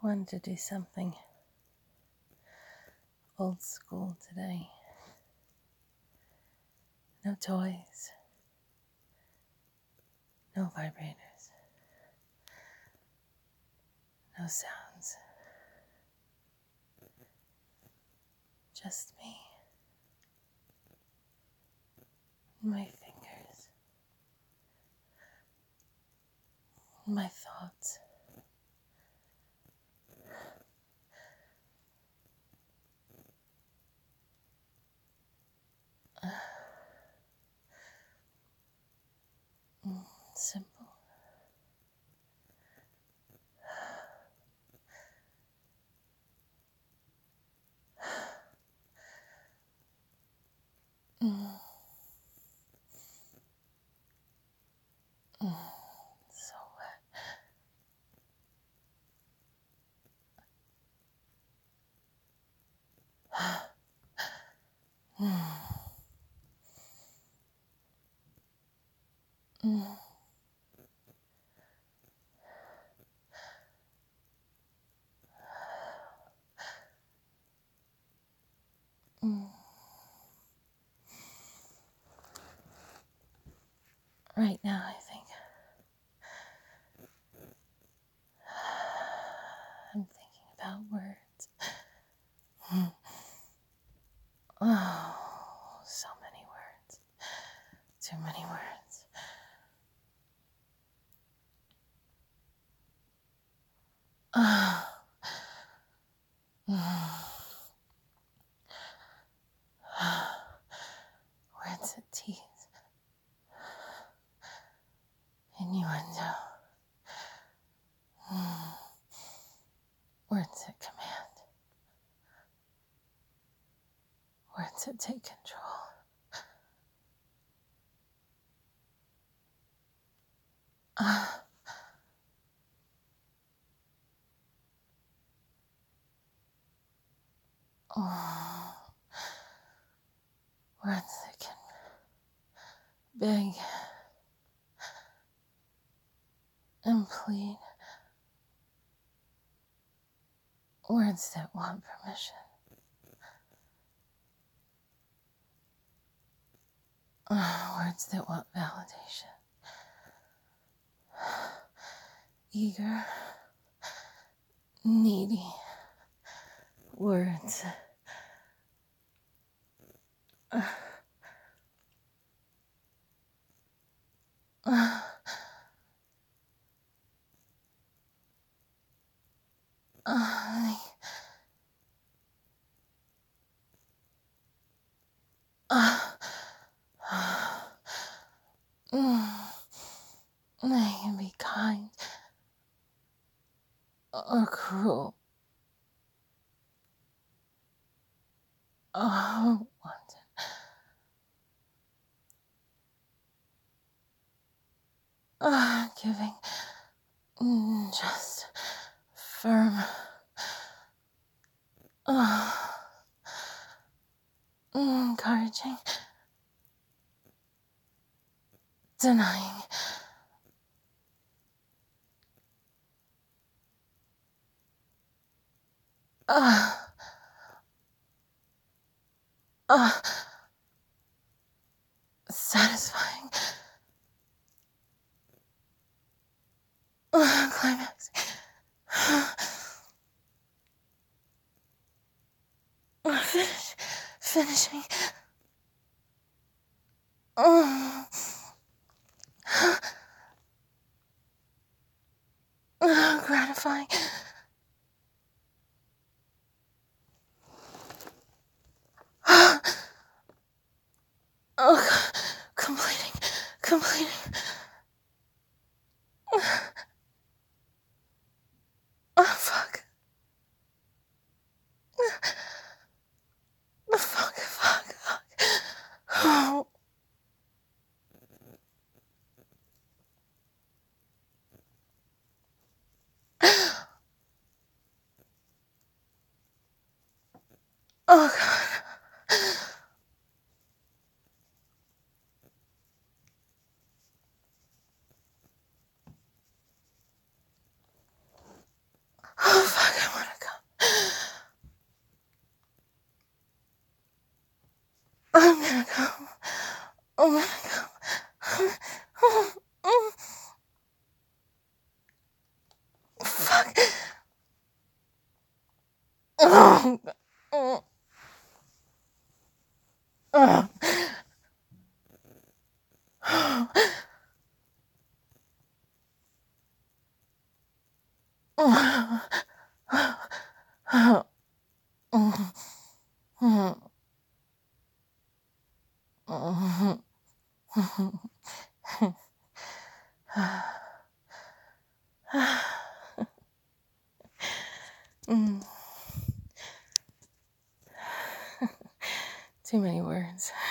wanted to do something old school today. No toys, no vibrators, no sounds. Just me, my fingers, my thoughts. Simple. So wet. Right now, I think I'm thinking about words. Oh, so many words. Too many words. Words that tease. Innuendo. Words that command. Words that take control. Oh, words that can beg and plead. Words that want permission. Words that want validation. Eager, needy words. They can be kind or cruel. Oh, wanted. Giving just firm. Encouraging. Denying. Satisfying. Climaxing. Finishing. Gratifying. Completing. Fuck. Fuck. Oh. Oh, God. Oh, fuck. Too many words.